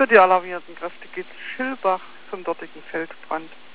Für die alarmierten Kräfte geht Schilbach zum dortigen Feldbrand.